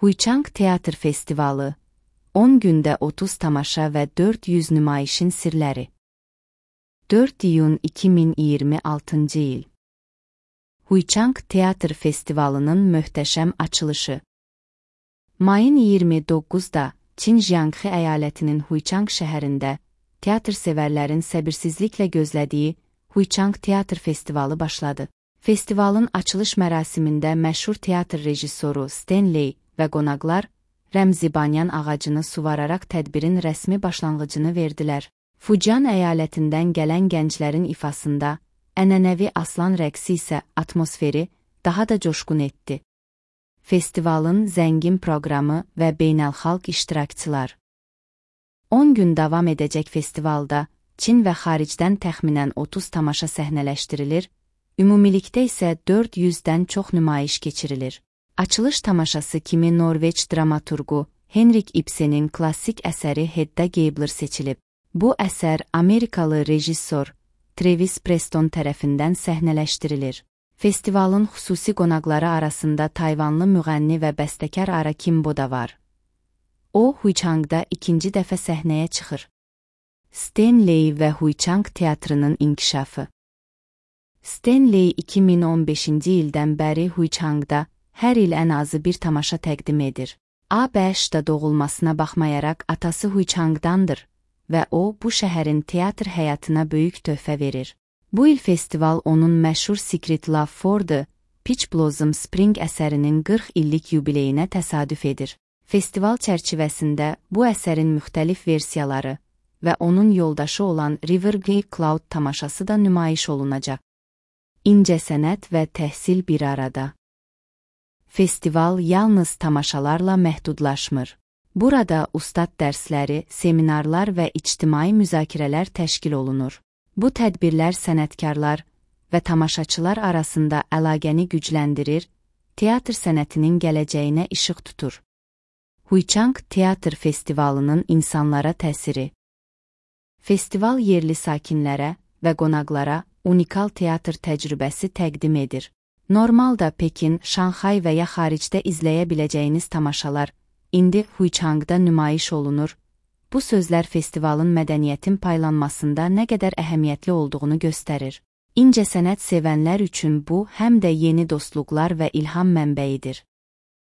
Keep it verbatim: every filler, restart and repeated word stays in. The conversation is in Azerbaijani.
Huichang Teatr Festivalı, on gündə otuz tamaşa və dörd yüz nümayişin sirləri. dörd iyun iki min iyirmi altıncı il. Huichang Teatr Festivalının möhtəşəm açılışı. Mayın iyirmi doqquzunda Çin Jiangxi əyalətinin Huichang şəhərində teatr sevərlərin səbirsizliklə gözlədiyi Huichang Teatr Festivalı başladı. Festivalın açılış mərasimində məşhur teatr rejissoru Stanley və qonaqlar Rəmzi banyan ağacını suvararaq tədbirin rəsmi başlanğıcını verdilər. Fujian əyalətindən gələn gənclərin ifasında ənənəvi aslan rəqsi isə atmosferi daha da coşqun etdi. Festivalın zəngin proqramı və beynəlxalq iştirakçılar. on gün davam edəcək festivalda Çin və xaricdən təxminən otuz tamaşa səhnələşdirilir, ümumilikdə isə dörd yüzdən çox nümayiş keçirilir. Açılış tamaşası kimi Norveç dramaturgu Henrik Ibsen'in klassik əsəri Hedda Gabler seçilib. Bu əsər Amerikalı rejissor Travis Preston tərəfindən səhnələşdirilir. Festivalın xüsusi qonaqları arasında Tayvanlı müğənni və bəstəkar Ara Kimbo da var. O, Huichangda ikinci dəfə səhnəyə çıxır. Stanley və Huichang teatrının inkişafı. Stanley iki min on beşinci ildən bəri Huichangda hər il ən azı bir tamaşa təqdim edir. A beşdə doğulmasına baxmayaraq atası Huichangdandır və o, bu şəhərin teatr həyatına böyük töhfə verir. Bu il festival onun məşhur Secret Love for the Peach Blossom Spring əsərinin qırx illik yubileyinə təsadüf edir. Festival çərçivəsində bu əsərin müxtəlif versiyaları və onun yoldaşı olan River Gay Cloud tamaşası da nümayiş olunacaq. İncəsənət və təhsil bir arada. Festival yalnız tamaşalarla məhdudlaşmır. Burada ustad dərsləri, seminarlar və ictimai müzakirələr təşkil olunur. Bu tədbirlər sənətkarlar və tamaşaçılar arasında əlaqəni gücləndirir, teatr sənətinin gələcəyinə işıq tutur. Huichang Teatr Festivalının insanlara təsiri. Festival yerli sakinlərə və qonaqlara unikal teatr təcrübəsi təqdim edir. Normalda Pekin, Şanxay və ya xaricdə izləyə biləcəyiniz tamaşalar indi Huichangda nümayiş olunur. Bu sözlər festivalın mədəniyyətin paylanmasında nə qədər əhəmiyyətli olduğunu göstərir. İncəsənət sevənlər üçün bu həm də yeni dostluqlar və ilham mənbəyidir.